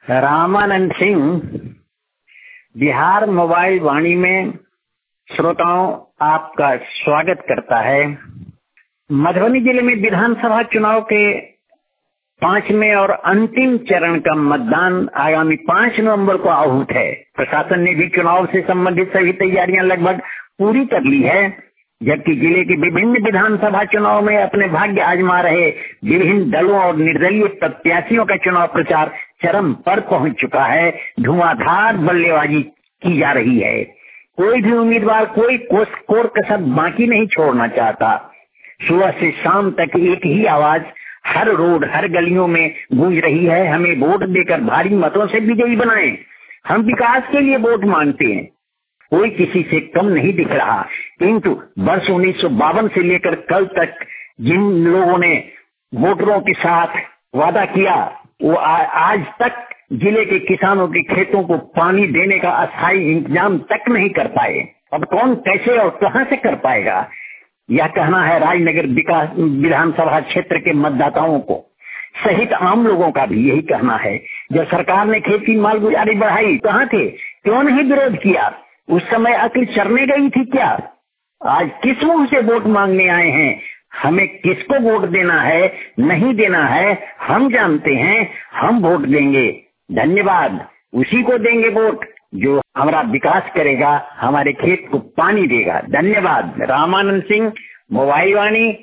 Ramanand Singh Bihar mobile Vaani में श्रोताओं आपका स्वागत करता है। मधुबनी जिले में विधानसभा चुनाव के 5वें और अंतिम चरण का मतदान आगामी 5 नवंबर को आहूत है। प्रशासन ने भी चुनाव से संबंधित सभी तैयारियां लगभग पूरी कर ली है, जबकि जिले के विभिन्न विधानसभा चुनाव में अपने भाग्य आजमा रहे विभिन्न दलों और निर्दलीय प्रत्याशियों का चुनाव प्रचार चरम पर पहुंच चुका है। धुआंधार बल्लेबाजी की जा रही है। कोई भी उम्मीदवार कोई कोर कसर बाकी नहीं छोड़ना चाहता। सुबह से शाम तक एक ही आवाज हर रोड हर गलियों में गूंज रही है, हमें वोट देकर भारी मतों से विजयी बनाएं। हम विकास के लिए वोट मांगते हैं। कोई किसी से कम नहीं दिख रहा, किंतु वर्ष 1952 से लेकर कल तक जिन लोगों ने वोटरों के साथ वादा किया वो आज तक जिले के किसानों के खेतों को पानी देने का अस्थायी इंतजाम तक नहीं कर पाए। अब कौन कैसे और कहां से कर पाएगा, यह कहना है राजनगर विधानसभा क्षेत्र के मतदाताओं को सहित आम लोगों का भी यही कहना है। जब सरकार ने खेती मालगुजारी बढ़ाई कहाँ थे, क्यों नहीं विरोध किया? उस समय अकल चरने गई थी क्या? आज किस मुंह से वोट मांगने आए हैं? हमें किसको वोट देना है नहीं देना है हम जानते हैं, हम वोट देंगे। धन्यवाद। उसी को देंगे वोट जो हमारा विकास करेगा, हमारे खेत को पानी देगा। धन्यवाद। रामानंद सिंह, मोबाइल वाणी।